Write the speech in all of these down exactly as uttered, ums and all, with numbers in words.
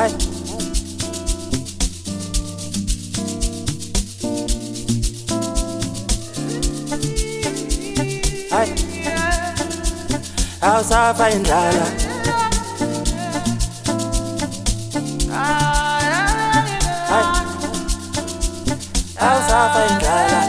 Hayi Hayi awusafa indlala Hayi awusafa indlala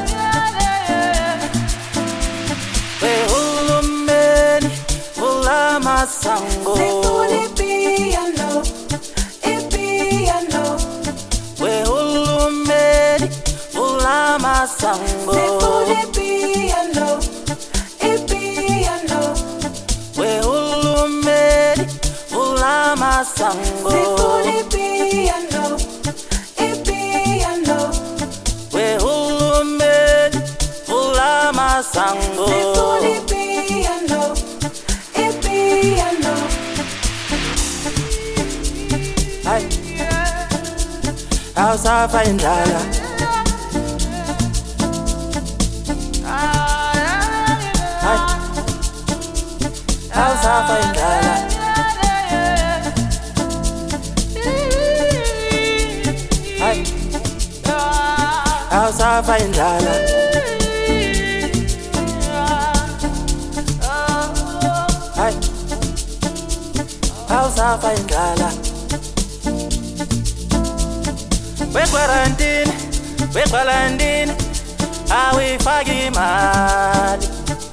Wehulumeni vula masango Sifuna ipiano, ipiano. Wehulumeni vula masango Sifuna ipiano, ipiano. Wehulumeni vula masango Sifuna ipiano, ipiano. Wehulumeni vula masango Sifuna ipiano, ipiano. Hayi awusafa indlala Hayi awusafa indlala Hayi awusafa indlala Hayi awusafa indlala We quarantine, we quarantine, awuyifaki imali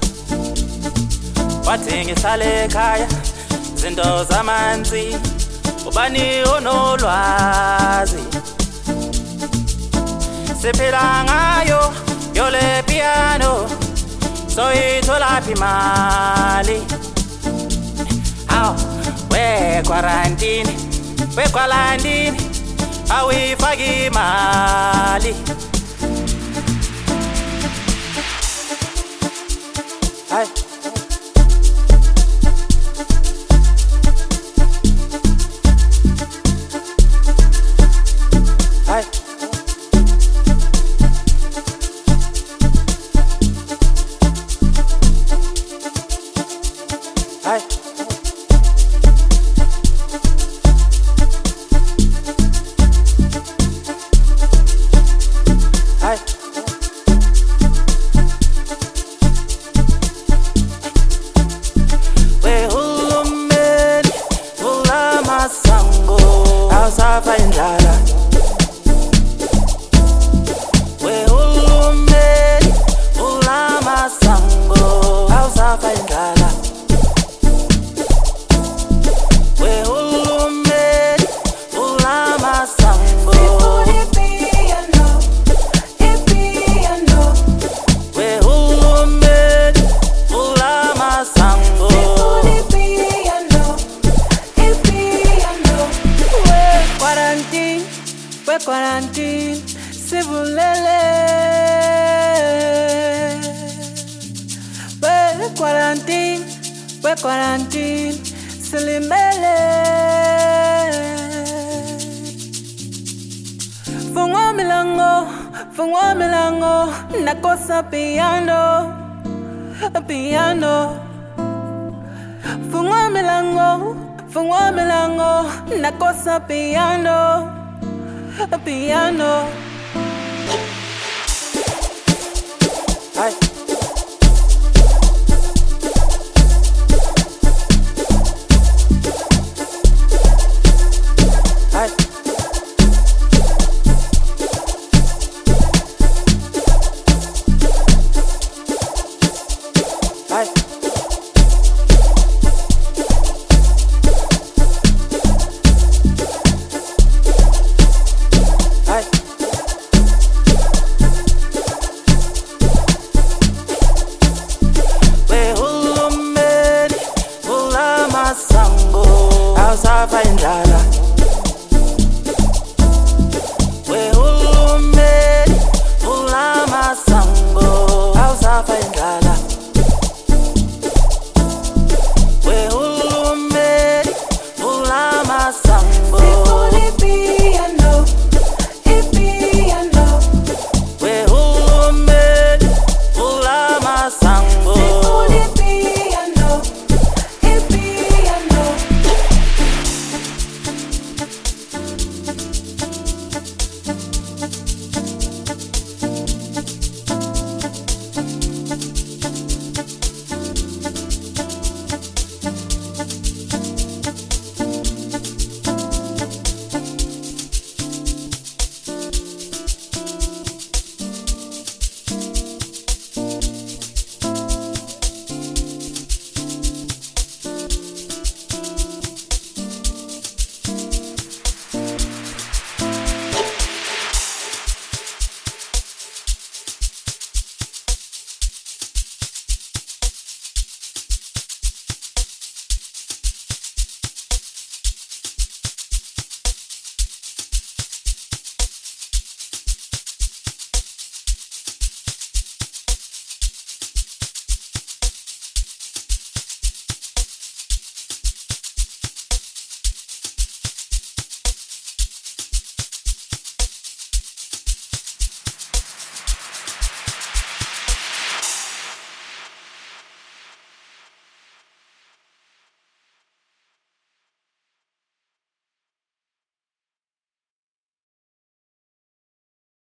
wathi ngihlale ekhaya zinto zamanzi ubani onolwazi siphila ngayo yole piano soyithola phi imali aw we quarantine, we quarantine awuyifaki imali Hayi Hayi Hayi Hayi Wehulumeni vula masango awusafa indlala Wehulumeni vula masango awusafa indlala Wehulumeni vula masango Sifuna ipiano, ipiano. Wehulumeni vula masango Sifuna ipiano, ipiano. We quarantine, we quarantine. Sivulele. We quarantine, we quarantine. Silimele. Fungwa milango, fungwa milango. Nakosa piano, piano. Fungwa milango, fungwa milango. Nakosa piano, piano. Hayi Hayi Hayi Hayi Wehulumeni vula masango awusafa indlala